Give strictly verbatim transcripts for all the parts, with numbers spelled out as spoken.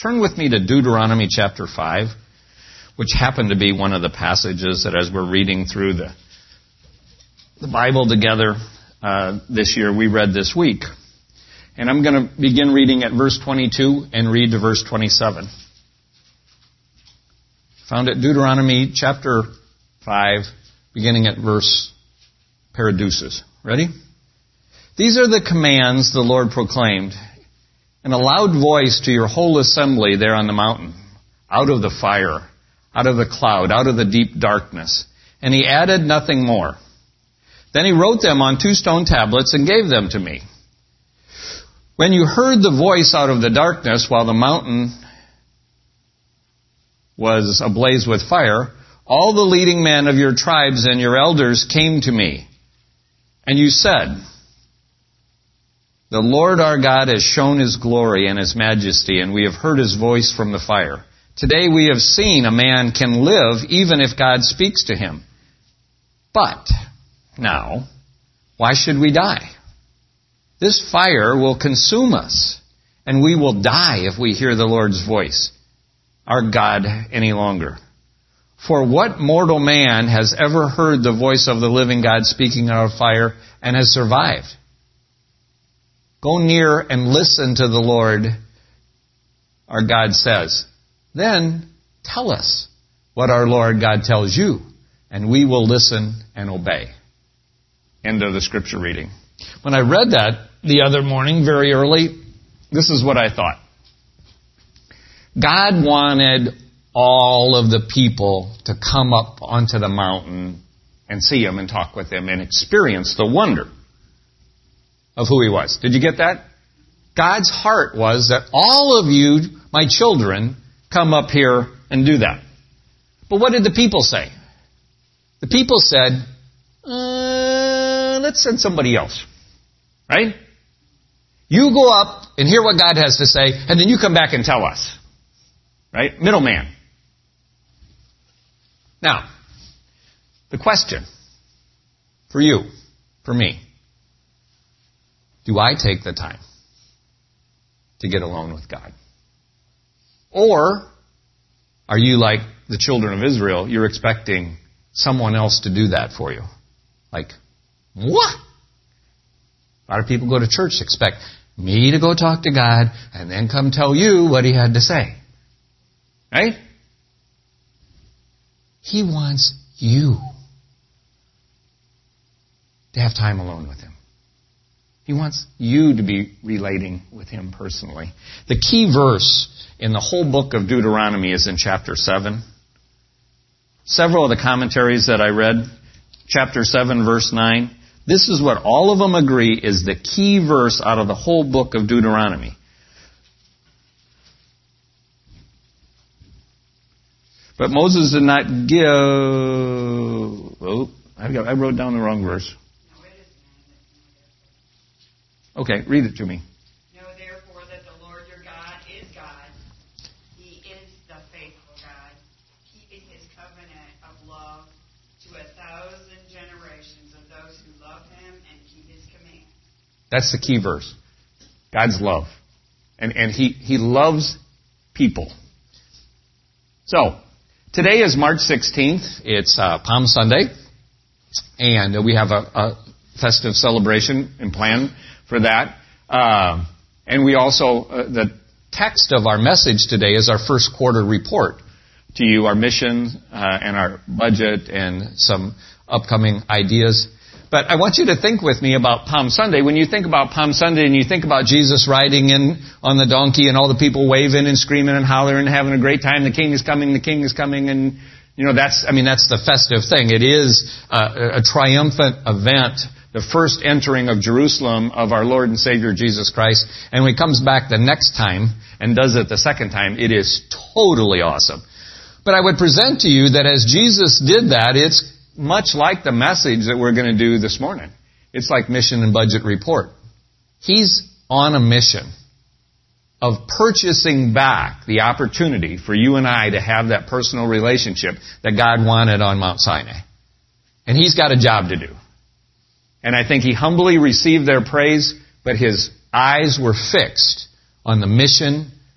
Turn with me to Deuteronomy chapter five, which happened to be one of the passages that as we're reading through the, the Bible together uh, this year, we read this week. And I'm going to begin reading at verse twenty-two and read to verse twenty-seven. Found it Deuteronomy chapter five, beginning at verse Paradeusis. Ready? These are the commands the Lord proclaimed in a loud voice to your whole assembly there on the mountain, out of the fire, out of the cloud, out of the deep darkness. And he added nothing more. Then he wrote them on two stone tablets and gave them to me. When you heard the voice out of the darkness while the mountain was ablaze with fire, all the leading men of your tribes and your elders came to me. And you said, the Lord our God has shown His glory and His majesty, and we have heard His voice from the fire. Today we have seen a man can live even if God speaks to him. But now, why should we die? This fire will consume us, and we will die if we hear the Lord's voice, our God, any longer. For what mortal man has ever heard the voice of the living God speaking out of fire and has survived? Go near and listen to the Lord, our God says. Then tell us what our Lord God tells you, and we will listen and obey. End of the scripture reading. When I read that the other morning, very early, this is what I thought. God wanted all of the people to come up onto the mountain and see Him and talk with Him and experience the wonder of who He was. Did you get that? God's heart was that all of you, my children, come up here and do that. But what did the people say? The people said, uh, let's send somebody else. Right? You go up and hear what God has to say, and then you come back and tell us. Right? Middleman. Now, the question for you, for me, do I take the time to get alone with God? Or are you like the children of Israel? You're expecting someone else to do that for you. Like, what? A lot of people go to church expect me to go talk to God and then come tell you what He had to say. Right? He wants you to have time alone with Him. He wants you to be relating with Him personally. The key verse in the whole book of Deuteronomy is in chapter seven. Several of the commentaries that I read, chapter seven, verse nine, this is what all of them agree is the key verse out of the whole book of Deuteronomy. But Moses did not give... Oh, I wrote down the wrong verse. Okay, read it to me. Know therefore that the Lord your God is God. He is the faithful God, keeping His covenant of love to a thousand generations of those who love Him and keep His command. That's the key verse. God's love. And, and he, he loves people. So, today is March sixteenth. It's uh, Palm Sunday. And we have a, a festive celebration and plan for that. Uh, and we also, uh, the text of our message today is our first quarter report to you, our mission uh, and our budget and some upcoming ideas. But I want you to think with me about Palm Sunday. When you think about Palm Sunday and you think about Jesus riding in on the donkey and all the people waving and screaming and hollering and having a great time, the King is coming, the King is coming, and you know that's, I mean, that's the festive thing. It is uh, a triumphant event. The first entering of Jerusalem of our Lord and Savior Jesus Christ. And when He comes back the next time and does it the second time, it is totally awesome. But I would present to you that as Jesus did that, it's much like the message that we're going to do this morning. It's like mission and budget report. He's on a mission of purchasing back the opportunity for you and I to have that personal relationship that God wanted on Mount Sinai. And He's got a job to do. And I think He humbly received their praise, but His eyes were fixed on the mission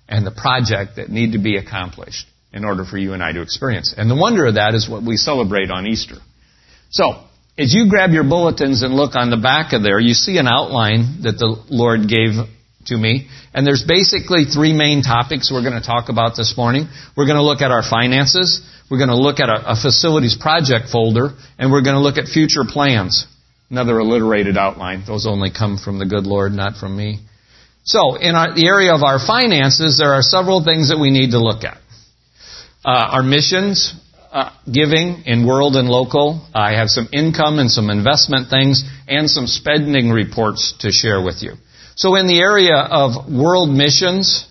and the project that need to be accomplished in order for you and I to experience. And the wonder of that is what we celebrate on Easter. So, as you grab your bulletins and look on the back of there, you see an outline that the Lord gave to me. And there's basically three main topics we're going to talk about this morning. We're going to look at our finances. We're going to look at a, a facilities project folder. And we're going to look at future plans. Another alliterated outline. Those only come from the good Lord, not from me. So, in our, the area of our finances, there are several things that we need to look at. Uh, our missions, uh, giving in world and local. I have some income and some investment things and some spending reports to share with you. So in the area of world missions,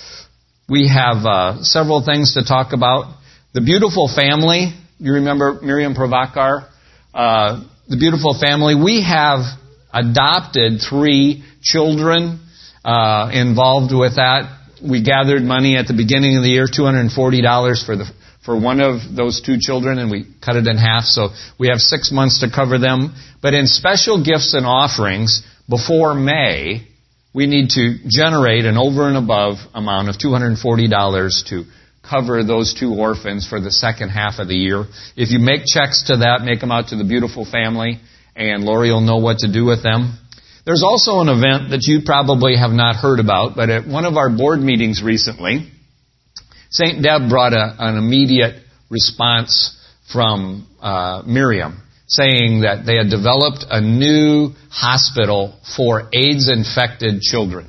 we have uh, several things to talk about. The Beautiful Family, you remember Miriam Pravakar? Uh, the Beautiful Family, we have adopted three children uh, involved with that. We gathered money at the beginning of the year, two hundred forty dollars for the for one of those two children, and we cut it in half, so we have six months to cover them. But in special gifts and offerings, before May, we need to generate an over and above amount of two hundred forty dollars to cover those two orphans for the second half of the year. If you make checks to that, make them out to the Beautiful Family, and Lori will know what to do with them. There's also an event that you probably have not heard about, but at one of our board meetings recently, Saint Deb brought a, an immediate response from uh, Miriam, saying that they had developed a new hospital for AIDS-infected children.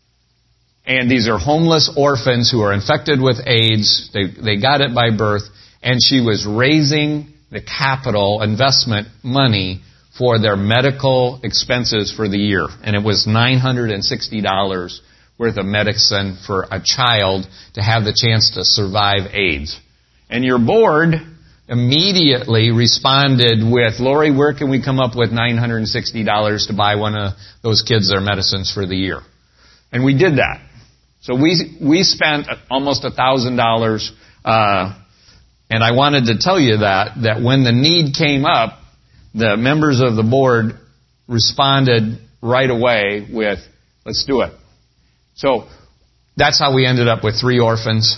And these are homeless orphans who are infected with AIDS. They, they got it by birth. And she was raising the capital investment money for their medical expenses for the year. And it was nine hundred sixty dollars worth of medicine for a child to have the chance to survive AIDS. And your board immediately responded with, Lori, where can we come up with nine hundred sixty dollars to buy one of those kids their medicines for the year? And we did that. So we we spent almost one thousand dollars, uh, and I wanted to tell you that, that when the need came up, the members of the board responded right away with, let's do it. So that's how we ended up with three orphans.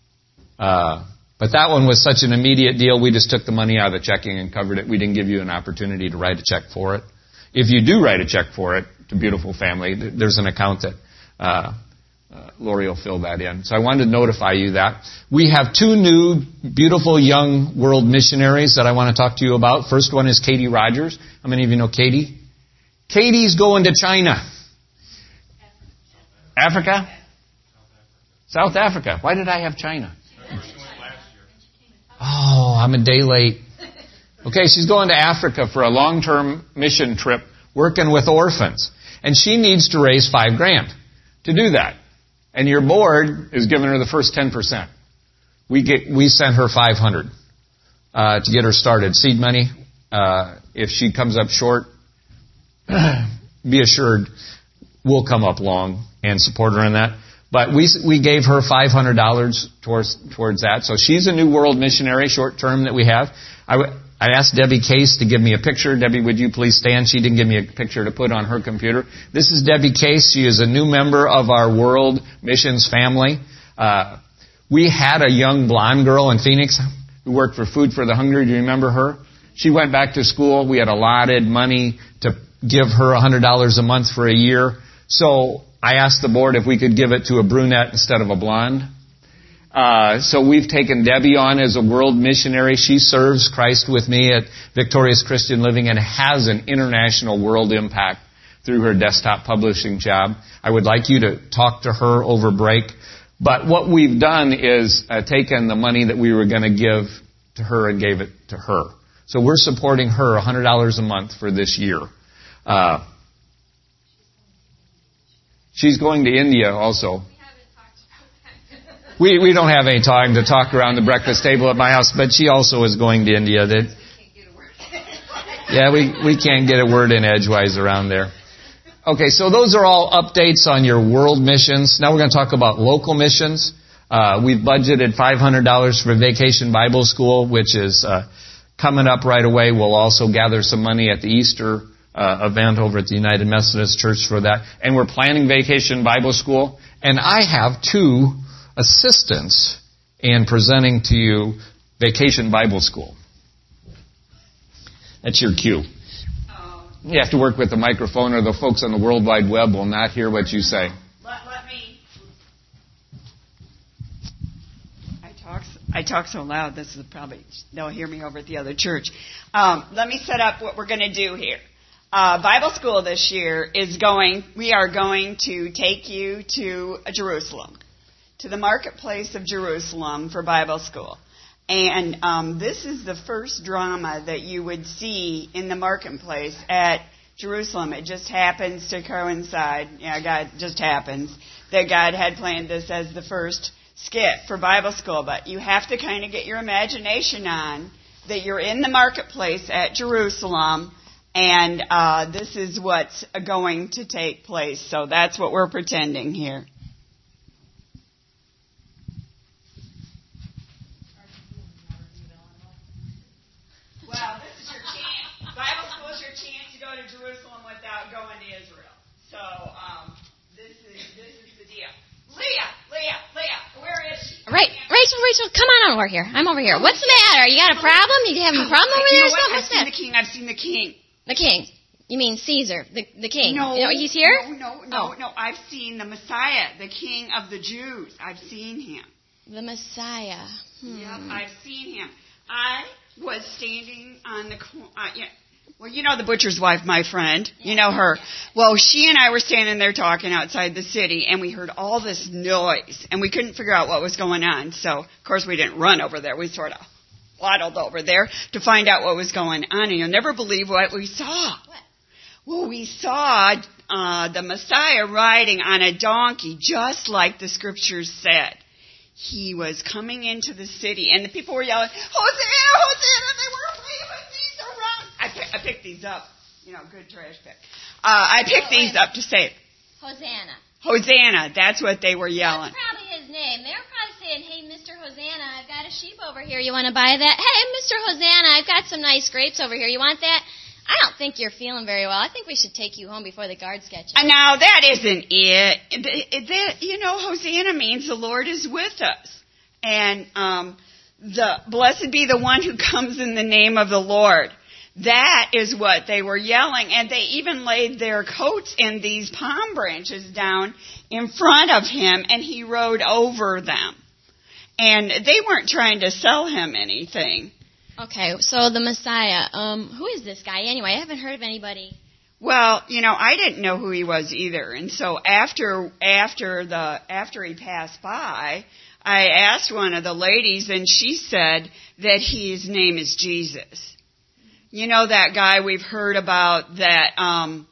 Uh, but that one was such an immediate deal, we just took the money out of the checking and covered it. We didn't give you an opportunity to write a check for it. If you do write a check for it to Beautiful Family, there's an account that uh, uh, Lori will fill that in. So I wanted to notify you that. We have two new beautiful young world missionaries that I want to talk to you about. First one is Katie Rogers. How many of you know Katie? Katie's going to China. Africa? South Africa. Why did I have China? Oh, I'm a day late. Okay, she's going to Africa for a long-term mission trip working with orphans. And she needs to raise five grand to do that. And your board is giving her the first ten percent. We get, we sent her five hundred uh, to get her started. Seed money. Uh, if she comes up short, be assured we'll come up long and support her in that. But we we gave her five hundred dollars towards towards that. So she's a new world missionary, short term, that we have. I, w- I asked Debbie Case to give me a picture. Debbie, would you please stand? She didn't give me a picture to put on her computer. This is Debbie Case. She is a new member of our world missions family. Uh, we had a young blonde girl in Phoenix who worked for Food for the Hungry. Do you remember her? She went back to school. We had allotted money to give her one hundred dollars a month for a year. So I asked the board if we could give it to a brunette instead of a blonde. Uh, so we've taken Debbie on as a world missionary. She serves Christ with me at Victorious Christian Living and has an international world impact through her desktop publishing job. I would like you to talk to her over break. But what we've done is uh, taken the money that we were going to give to her and gave it to her. So we're supporting her one hundred dollars a month for this year. Uh, she's going to India also. We we don't have any time to talk around the breakfast table at my house, but she also is going to India. That, yeah, we, we can't get a word in edgewise around there. Okay, so those are all updates on your world missions. Now we're going to talk about local missions. Uh, we've budgeted five hundred dollars for Vacation Bible School, which is uh, coming up right away. We'll also gather some money at the Easter uh, event over at the United Methodist Church for that. And we're planning Vacation Bible School. And I have two assistants in presenting to you Vacation Bible School. That's your cue. You have to work with the microphone or the folks on the World Wide Web will not hear what you say. Let, let me. I talk, I talk so loud, this is probably, they'll hear me over at the other church. Um, let me set up what we're going to do here. Uh, Bible school this year is going, we are going to take you to Jerusalem, to the marketplace of Jerusalem for Bible school. And um, this is the first drama that you would see in the marketplace at Jerusalem. It just happens to coincide, yeah, God just happens, that God had planned this as the first skit for Bible school. But you have to kind of get your imagination on that you're in the marketplace at Jerusalem, and uh, this is what's going to take place. So that's what we're pretending here. Well, this is your chance. Bible school is your chance to go to Jerusalem without going to Israel. So um, this is this is the deal. Leah, Leah, Leah, where is she? Right, Rachel, Rachel, come on over here. I'm over here. What's the matter? You got a problem? You having a problem over you there? Know what? What's I've seen that? the king. I've seen the king. The king. You mean Caesar, the the king? No, you know, he's here. No, no, no, oh. no. I've seen the Messiah, the King of the Jews. I've seen him. The Messiah. Hmm. Yep, I've seen him. I was standing on the corner. Uh, yeah. Well, you know the butcher's wife, my friend. You know her. Well, she and I were standing there talking outside the city, and we heard all this noise, and we couldn't figure out what was going on. So, of course, we didn't run over there. We sort of waddled over there to find out what was going on, and you'll never believe what we saw. What? Well, we saw uh, the Messiah riding on a donkey, just like the Scriptures said. He was coming into the city, and the people were yelling, Hosanna, Hosanna, they were waving these around. I, pick, I picked these up. You know, good trash pick. Uh, I picked oh, these up to say it. Hosanna. Hosanna, that's what they were yelling. That's probably his name. They were probably saying, hey, Mister Hosanna, I've got a sheep over here. You want to buy that? Hey, Mister Hosanna, I've got some nice grapes over here. You want that? I don't think you're feeling very well. I think we should take you home before the guards get you. Uh, now, that isn't it. It, it, it. You know, Hosanna means the Lord is with us. And um, the blessed be the one who comes in the name of the Lord. That is what they were yelling. And they even laid their coats in these palm branches down in front of him, and he rode over them. And they weren't trying to sell him anything. Okay, so the Messiah. Um, who is this guy anyway? I haven't heard of anybody. Well, you know, I didn't know who he was either. And so after after the after he passed by, I asked one of the ladies, and she said that his name is Jesus. You know that guy we've heard about that um,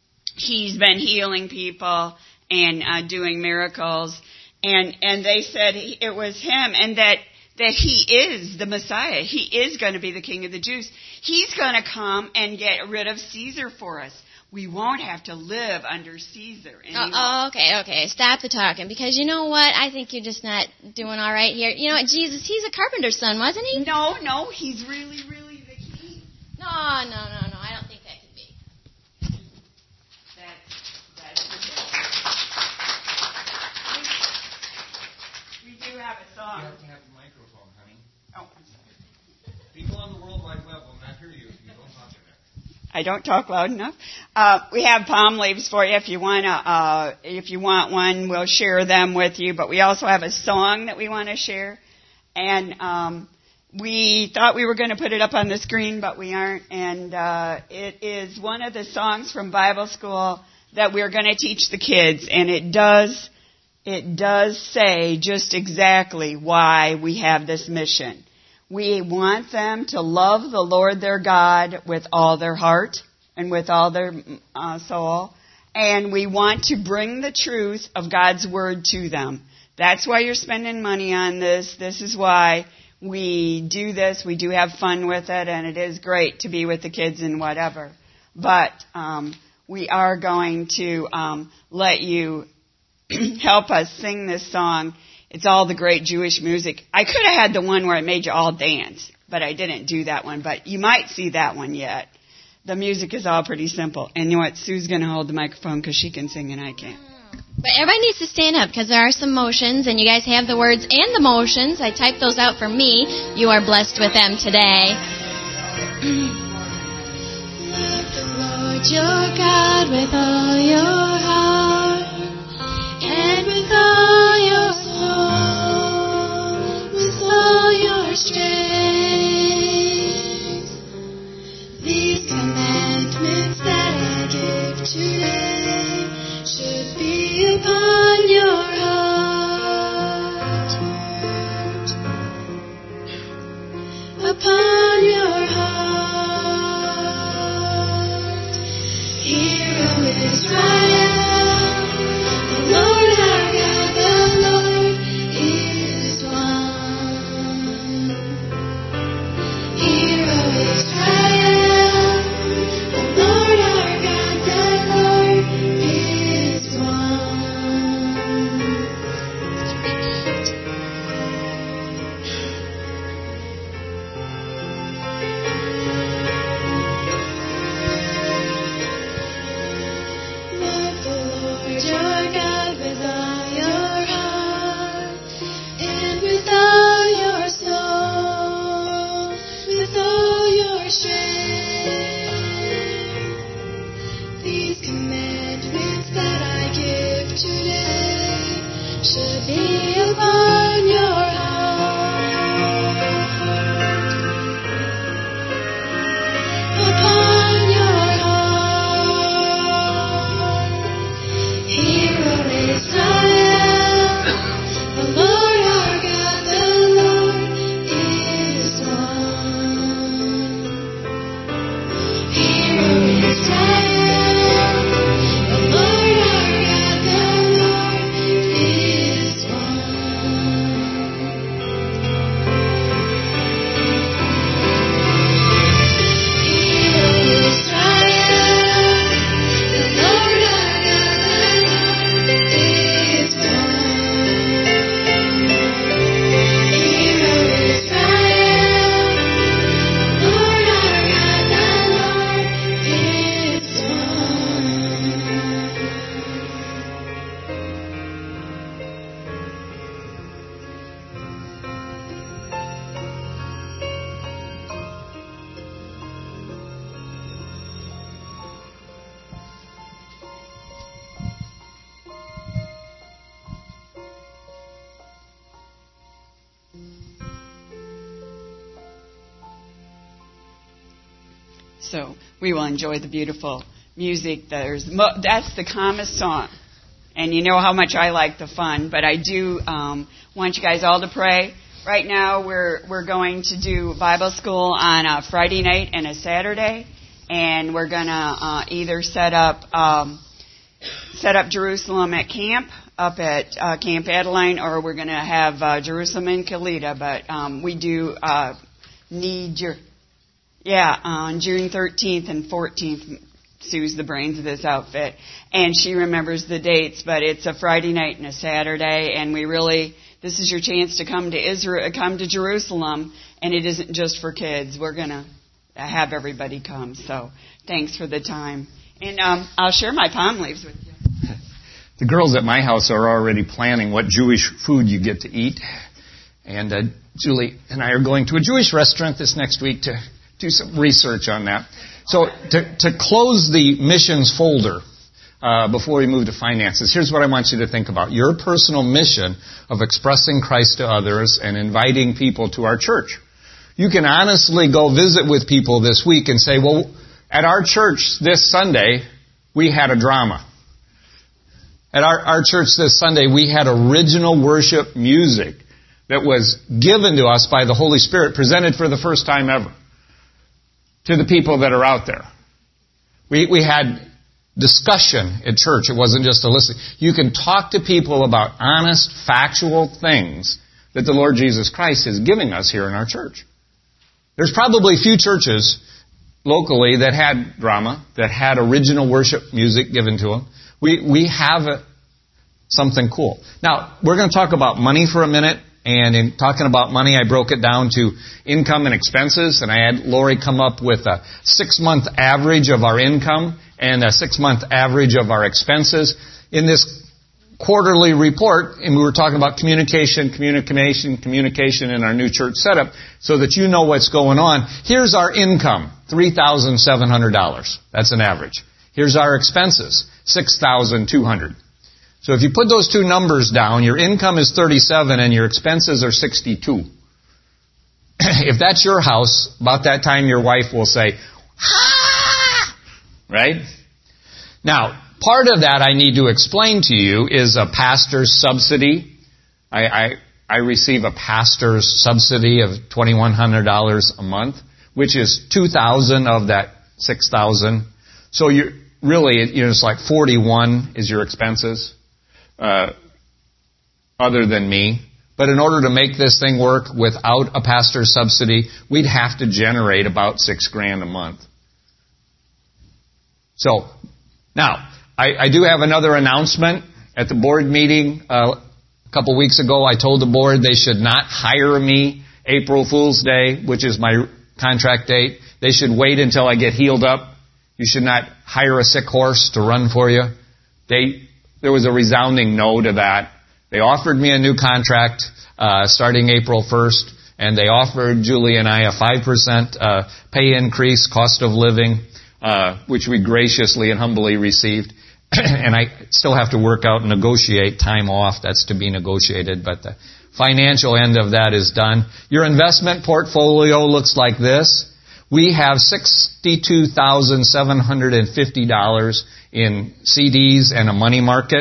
he's been healing people and uh, doing miracles, and and they said he, it was him, and that. that he is the Messiah. He is going to be the King of the Jews. He's going to come and get rid of Caesar for us. We won't have to live under Caesar anymore. Oh, oh, okay, okay. Stop the talking, because you know what? I think you're just not doing all right here. You know what? Jesus, he's a carpenter's son, wasn't he? No, no, he's really, really the king. No, no, no, no. I don't think that could be. That's, that's ridiculous. We, we do have a song. You have to have a microphone, honey. Oh, I'm sorry. People on the World Wide Web will not hear you if you don't talk to them. I don't talk loud enough. Uh, we have palm leaves for you if you want to. Uh, if you want one, we'll share them with you. But we also have a song that we want to share, and um, we thought we were going to put it up on the screen, but we aren't. And uh, it is one of the songs from Bible school that we're going to teach the kids, and it does. It does say just exactly why we have this mission. We want them to love the Lord their God with all their heart and with all their uh, soul. And we want to bring the truth of God's Word to them. That's why you're spending money on this. This is why we do this. We do have fun with it, and it is great to be with the kids and whatever. But um, we are going to um, let you help us sing this song. It's all the great Jewish music. I could have had the one where it made you all dance, but I didn't do that one. But you might see that one yet. The music is all pretty simple. And you know what? Sue's going to hold the microphone because she can sing and I can't. But But everybody needs to stand up because there are some motions, and you guys have the words and the motions. I typed those out for me. You are blessed with them today. Love the Lord your God with all your heart and with all your soul, with all your strength. These commandments that I give today should be upon your heart, upon your heart. Hear, O Israel, the Lord our God, the Lord is one. Hear, O Israel, the Lord our God, the Lord is one. Love the Lord your God with all your heart and with all your soul, with all your strength. These commandments that I give today should be upon your heart, upon your heart. Hear, O Israel, the Lord our God, the Lord is one. Hear, O Israel, the Lord our God, the Lord is one. Hear, O Israel, the Lord our God, the Lord is one. Hear, O Israel, the Lord our God, the Lord is So we will enjoy the beautiful music. There's mo- that's the calmest song. And you know how much I like the fun, but I do um, want you guys all to pray. Right now we're we're going to do Bible school on a Friday night and a Saturday, and we're going to uh, either set up um, set up Jerusalem at camp, up at uh, Camp Adeline, or we're going to have uh, Jerusalem in Kalita. But um, we do uh, need your... Yeah, on June thirteenth and fourteenth, Sue's the brains of this outfit, and she remembers the dates, but it's a Friday night and a Saturday, and we really, this is your chance to come to Israel, come to Jerusalem, and it isn't just for kids. We're going to have everybody come, so thanks for the time. And um, I'll share my palm leaves with you. The girls at my house are already planning what Jewish food you get to eat, and uh, Julie and I are going to a Jewish restaurant this next week to do some research on that. So to, to close the missions folder uh, before we move to finances, here's what I want you to think about. Your personal mission of expressing Christ to others and inviting people to our church. You can honestly go visit with people this week and say, well, at our church this Sunday, we had a drama. At our, our church this Sunday, we had original worship music that was given to us by the Holy Spirit, presented for the first time ever to the people that are out there. We we had discussion at church. It wasn't just a listening. You can talk to people about honest, factual things that the Lord Jesus Christ is giving us here in our church. There's probably few churches locally that had drama, that had original worship music given to them. We we have a, something cool. Now, we're going to talk about money for a minute. And in talking about money, I broke it down to income and expenses. And I had Lori come up with a six-month average of our income and a six-month average of our expenses. In this quarterly report, and we were talking about communication, communication, communication in our new church setup, so that you know what's going on. Here's our income, three thousand seven hundred dollars. That's an average. Here's our expenses, six thousand two hundred dollars. So if you put those two numbers down, your income is thirty-seven and your expenses are sixty-two. If that's your house, about that time your wife will say, "Ha!" Right? Now, part of that I need to explain to you is a pastor's subsidy. I, I, I receive a pastor's subsidy of twenty-one hundred dollars a month, which is two thousand dollars of that six thousand dollars. So you really, you know, it's like forty-one is your expenses, uh, other than me. But in order to make this thing work without a pastor's subsidy, we'd have to generate about six grand a month. So, now, I, I do have another announcement. At the board meeting uh, a couple weeks ago, I told the board they should not hire me April Fool's Day, which is my contract date. They should wait until I get healed up. You should not hire a sick horse to run for you. They, there was a resounding no to that. They offered me a new contract uh, starting April first, and they offered Julie and I a five percent uh, pay increase, cost of living, uh, which we graciously and humbly received. And I still have to work out and negotiate time off. That's to be negotiated, but the financial end of that is done. Your investment portfolio looks like this. We have sixty-two thousand seven hundred fifty dollars in C Ds and a money market.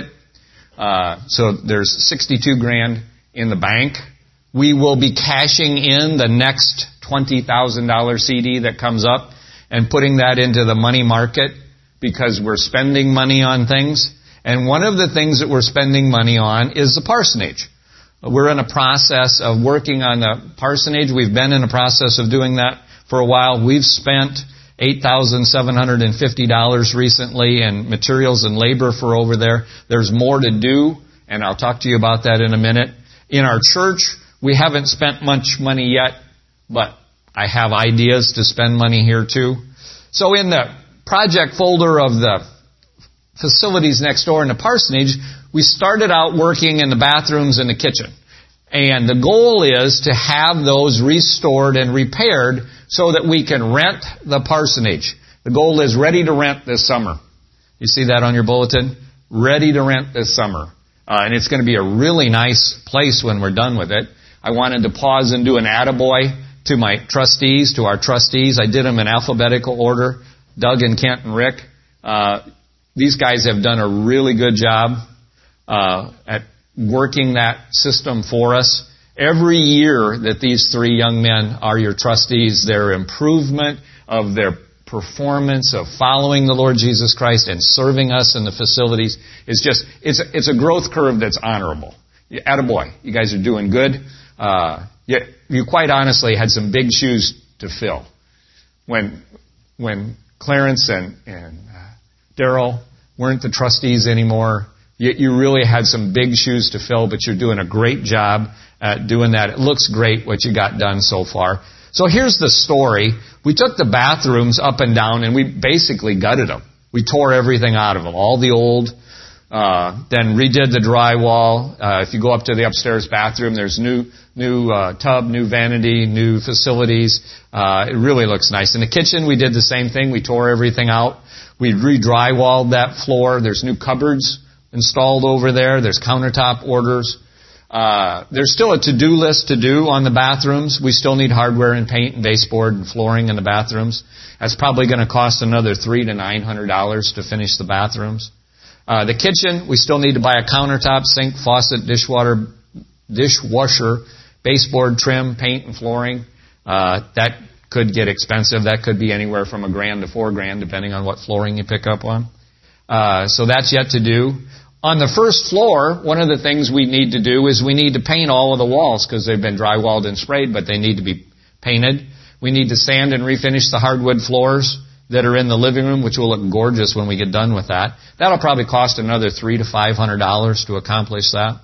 Uh, so there's sixty-two grand in the bank. We will be cashing in the next twenty thousand dollars C D that comes up and putting that into the money market because we're spending money on things. And one of the things that we're spending money on is the parsonage. We're in a process of working on the parsonage. We've been in a process of doing that for a while. We've spent eight thousand seven hundred fifty dollars recently in materials and labor for over there. There's more to do, and I'll talk to you about that in a minute. In our church, we haven't spent much money yet, but I have ideas to spend money here too. So in the project folder of the facilities next door in the parsonage, we started out working in the bathrooms and the kitchen. And the goal is to have those restored and repaired so that we can rent the parsonage. The goal is ready to rent this summer. You see that on your bulletin? Ready to rent this summer. Uh, and it's going to be a really nice place when we're done with it. I wanted to pause and do an attaboy to my trustees, to our trustees. I did them in alphabetical order. Doug and Kent and Rick. Uh, these guys have done a really good job uh, at working that system for us. Every year that these three young men are your trustees, their improvement of their performance of following the Lord Jesus Christ and serving us in the facilities is just, it's, it's a growth curve that's honorable. Attaboy. You guys are doing good. Uh, you, you quite honestly had some big shoes to fill. When, when Clarence and, and uh, Daryl weren't the trustees anymore, you, you really had some big shoes to fill, but you're doing a great job at doing that. It looks great what you got done so far. So here's the story. We took the bathrooms up and down and we basically gutted them. We tore everything out of them, all the old, uh, then redid the drywall. Uh, if you go up to the upstairs bathroom, there's new, new, uh, tub, new vanity, new facilities. Uh, it really looks nice. In the kitchen, we did the same thing. We tore everything out. We re-drywalled that floor. There's new cupboards installed over there. There's countertop orders. Uh, there's still a to-do list to do on the bathrooms. We still need hardware and paint and baseboard and flooring in the bathrooms. That's probably going to cost another three to nine hundred dollars to finish the bathrooms. Uh, the kitchen, we still need to buy a countertop, sink, faucet, dishwater, dishwasher, baseboard, trim, paint, and flooring. Uh, that could get expensive. That could be anywhere from a grand to four grand, depending on what flooring you pick up on. Uh, so that's yet to do. On the first floor, one of the things we need to do is we need to paint all of the walls because they've been drywalled and sprayed, but they need to be painted. We need to sand and refinish the hardwood floors that are in the living room, which will look gorgeous when we get done with that. That'll probably cost another three to five hundred dollars to accomplish that.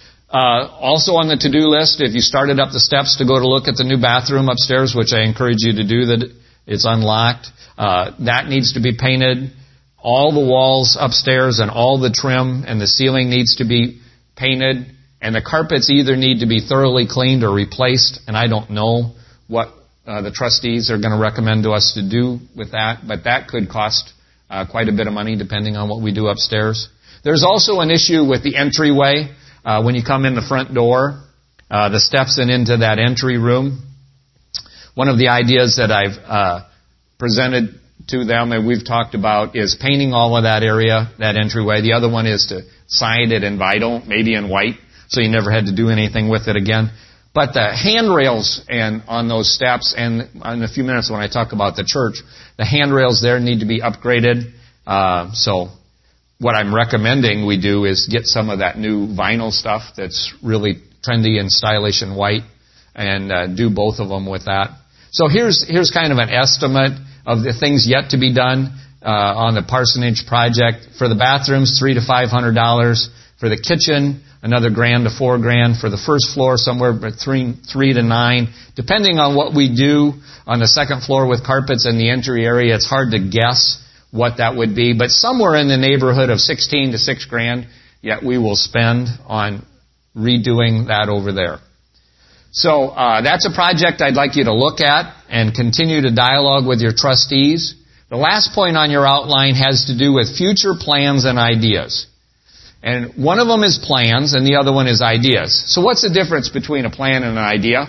Uh, also on the to-do list, if you started up the steps to go to look at the new bathroom upstairs, which I encourage you to do, that it's unlocked, uh, that needs to be painted. all the walls upstairs and all the trim and the ceiling needs to be painted, and the carpets either need to be thoroughly cleaned or replaced, and I don't know what uh, the trustees are going to recommend to us to do with that, but that could cost uh, quite a bit of money depending on what we do upstairs. There's also an issue with the entryway. Uh, when you come in the front door, uh, the steps and into that entry room. One of the ideas that I've uh, presented to them and we've talked about is painting all of that area, that entryway. The other one is to sign it in vinyl, maybe in white, so you never had to do anything with it again. But the handrails and on those steps, and in a few minutes when I talk about the church, the handrails there need to be upgraded. Uh, so what I'm recommending we do is get some of that new vinyl stuff that's really trendy and stylish and white, and uh, do both of them with that. So here's here's kind of an estimate of the things yet to be done uh, on the parsonage project. For the bathrooms, three to five hundred dollars. For the kitchen, another grand to four grand. For the first floor, somewhere between three to nine, depending on what we do on the second floor with carpets and the entry area. It's hard to guess what that would be, but somewhere in the neighborhood of sixteen to six grand. Yet we will spend on redoing that over there. So uh, that's a project I'd like you to look at and continue to dialogue with your trustees. The last point on your outline has to do with future plans and ideas. And one of them is plans and the other one is ideas. So what's the difference between a plan and an idea?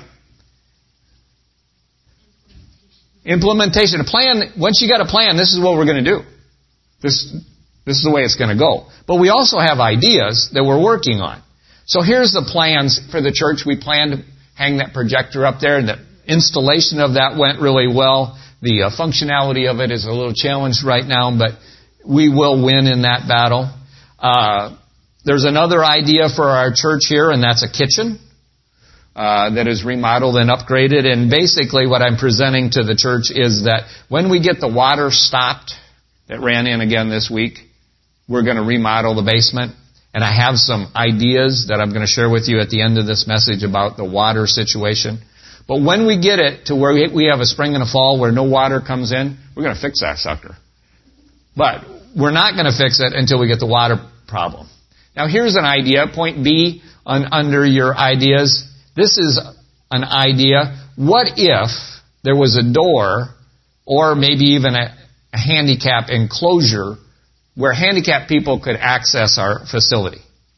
Implementation. A plan, once you got a plan, this is what we're going to do. This, this is the way it's going to go. But we also have ideas that we're working on. So here's the plans for the church. We plan to hang that projector up there, and the installation of that went really well. The uh, functionality of it is a little challenged right now, but we will win in that battle. Uh, there's another idea for our church here, and that's a kitchen uh, that is remodeled and upgraded. And basically what I'm presenting to the church is that when we get the water stopped that ran in again this week, we're going to remodel the basement. And I have some ideas that I'm going to share with you at the end of this message about the water situation. But when we get it to where we have a spring and a fall where no water comes in, we're going to fix that sucker. But we're not going to fix it until we get the water problem. Now here's an idea, point B on, under your ideas. This is an idea. What if there was a door or maybe even a, a handicap enclosure where handicapped people could access our facility?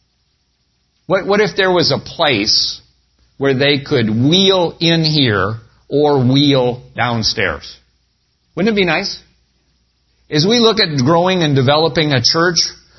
What, what if there was a place where they could wheel in here or wheel downstairs? Wouldn't it be nice? As we look at growing and developing a church,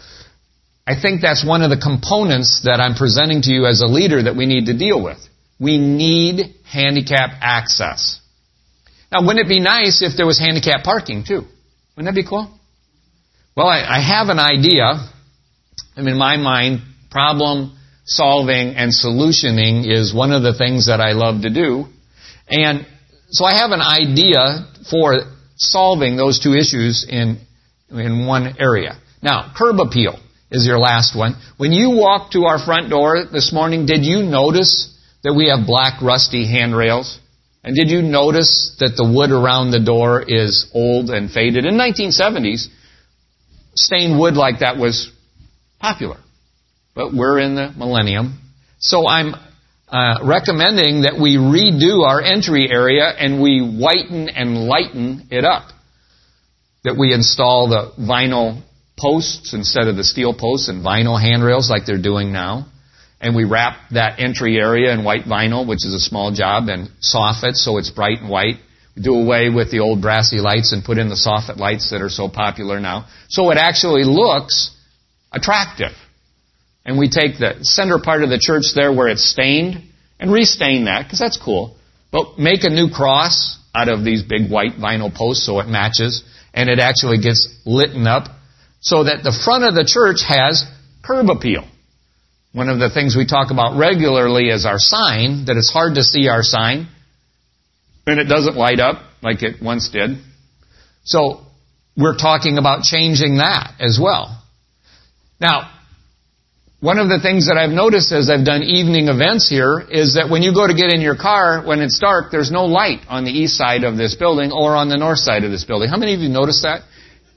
I think that's one of the components that I'm presenting to you as a leader that we need to deal with. We need handicap access. Now, wouldn't it be nice if there was handicap parking too? Wouldn't that be cool? Well, I, I have an idea. I mean, in my mind, problem solving and solutioning is one of the things that I love to do. And so I have an idea for solving those two issues in, in one area. Now, curb appeal is your last one. When you walked to our front door this morning, did you notice that we have black rusty handrails? And did you notice that the wood around the door is old and faded? In nineteen seventies, stained wood like that was popular. But we're in the millennium. So I'm uh, recommending that we redo our entry area and we whiten and lighten it up. That we install the vinyl posts instead of the steel posts and vinyl handrails like they're doing now. And we wrap that entry area in white vinyl, which is a small job, and soffit so it's bright and white. We do away with the old brassy lights and put in the soffit lights that are so popular now. So it actually looks attractive. And we take the center part of the church there where it's stained and restain that, because that's cool. But make a new cross out of these big white vinyl posts so it matches, and it actually gets lit up so that the front of the church has curb appeal. One of the things we talk about regularly is our sign, that it's hard to see our sign, and it doesn't light up like it once did. So we're talking about changing that as well. Now, one of the things that I've noticed as I've done evening events here is that when you go to get in your car, when it's dark, there's no light on the east side of this building or on the north side of this building. How many of you noticed that?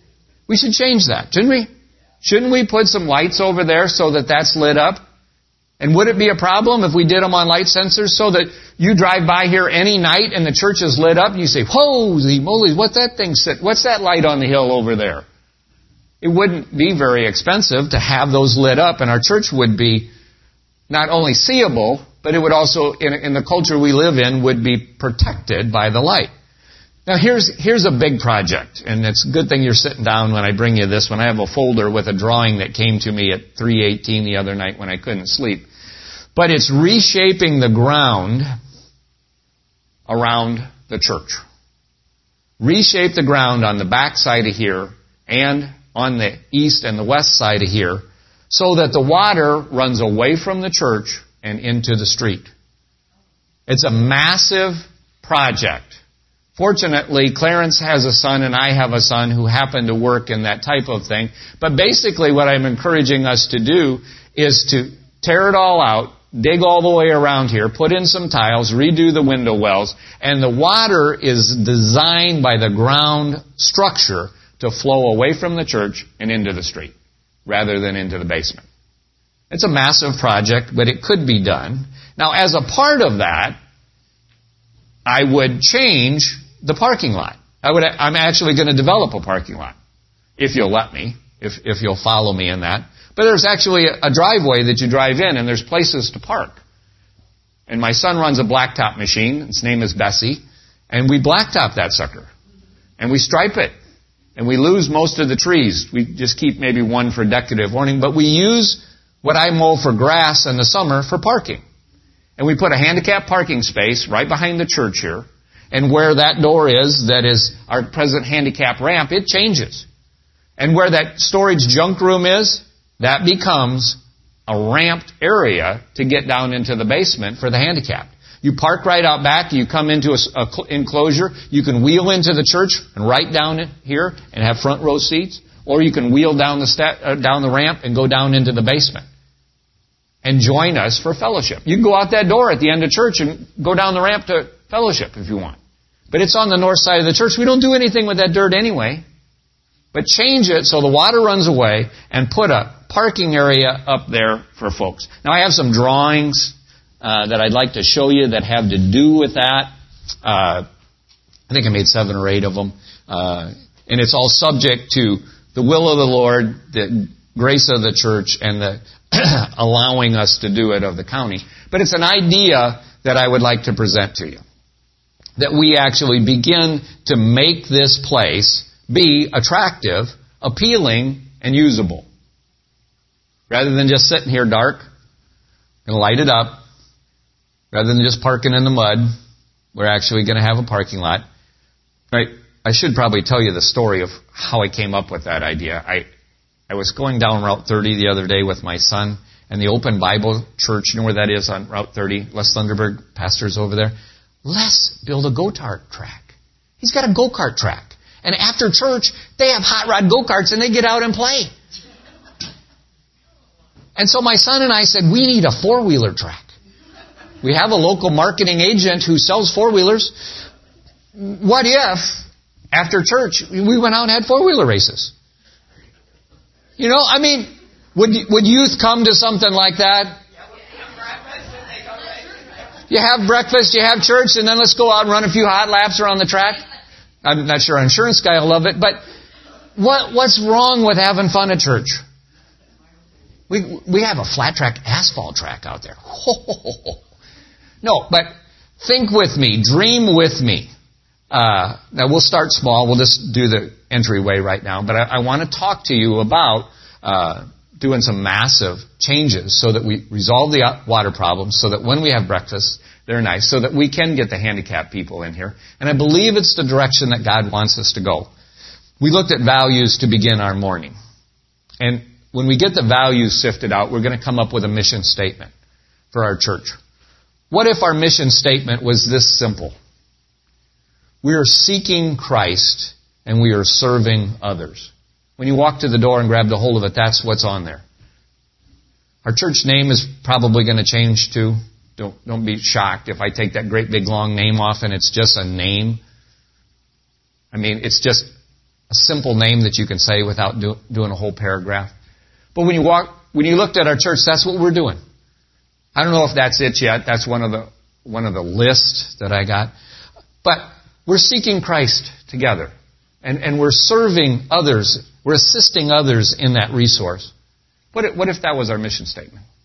We should change that, shouldn't we? Shouldn't we put some lights over there so that that's lit up? And would it be a problem if we did them on light sensors so that you drive by here any night and the church is lit up and you say, holy moly, what's that thing sit? What's that light on the hill over there? It wouldn't be very expensive to have those lit up, and our church would be not only seeable, but it would also, in, in the culture we live in, would be protected by the light. Now here's, here's a big project, and it's a good thing you're sitting down when I bring you this one. I have a folder with a drawing that came to me at three eighteen the other night when I couldn't sleep. But it's reshaping the ground around the church. Reshape the ground on the back side of here and on the east and the west side of here so that the water runs away from the church and into the street. It's a massive project. Fortunately, Clarence has a son and I have a son who happen to work in that type of thing. But basically what I'm encouraging us to do is to tear it all out, dig all the way around here, put in some tiles, redo the window wells, and the water is designed by the ground structure to flow away from the church and into the street, rather than into the basement. It's a massive project, but it could be done. Now, as a part of that, I would change the parking lot. I would, I'm actually going to develop a parking lot, if you'll let me, if, if you'll follow me in that. But there's actually a driveway that you drive in, and there's places to park. And my son runs a blacktop machine. Its name is Bessie. And we blacktop that sucker. And we stripe it. And we lose most of the trees. We just keep maybe one for decorative ornament. But we use what I mow for grass in the summer for parking. And we put a handicap parking space right behind the church here. And where that door is, that is our present handicap ramp, it changes. And where that storage junk room is, that becomes a ramped area to get down into the basement for the handicapped. You park right out back, you come into a, a enclosure, you can wheel into the church and right down here and have front row seats, or you can wheel down the sta- uh, down the ramp and go down into the basement and join us for fellowship. You can go out that door at the end of church and go down the ramp to fellowship if you want. But it's on the north side of the church. We don't do anything with that dirt anyway. But change it so the water runs away and put a parking area up there for folks. Now I have some drawings uh, that I'd like to show you that have to do with that. Uh, I think I made seven or eight of them. Uh, and it's all subject to the will of the Lord, the grace of the church, and the allowing us to do it of the county. But it's an idea that I would like to present to you. That we actually begin to make this place be attractive, appealing, and usable. Rather than just sitting here dark, going to light it up. Rather than just parking in the mud, we're actually going to have a parking lot. Right? I should probably tell you the story of how I came up with that idea. I I was going down Route thirty the other day with my son, and the Open Bible Church, you know where that is on Route thirty? Les Thunderberg, pastor's over there. Les built a go-kart track. He's got a go-kart track. And after church, they have hot rod go-karts and they get out and play. And so my son and I said, we need a four-wheeler track. We have a local marketing agent who sells four-wheelers. What if, after church, we went out and had four-wheeler races? You know, I mean, would would youth come to something like that? You have breakfast, you have church, and then let's go out and run a few hot laps around the track. I'm not sure our insurance guy will love it, but what what's wrong with having fun at church? We we have a flat track, asphalt track out there. No, but think with me, dream with me. Uh, now we'll start small. We'll just do the entryway right now, but I, I want to talk to you about uh, doing some massive changes so that we resolve the water problems, so that when we have breakfast, they're nice, so that we can get the handicapped people in here. And I believe it's the direction that God wants us to go. We looked at values to begin our morning. And when we get the values sifted out, we're going to come up with a mission statement for our church. What if our mission statement was this simple? We are seeking Christ and we are serving others. When you walk to the door and grab the hold of it, that's what's on there. Our church name is probably going to change too. Don't, don't be shocked if I take that great big long name off and it's just a name. I mean, it's just a simple name that you can say without do, doing a whole paragraph. But when you walk, when you looked at our church, that's what we're doing. I don't know if that's it yet. That's one of the one of the lists that I got. But we're seeking Christ together. And, and we're serving others. We're assisting others in that resource. What if, what if that was our mission statement?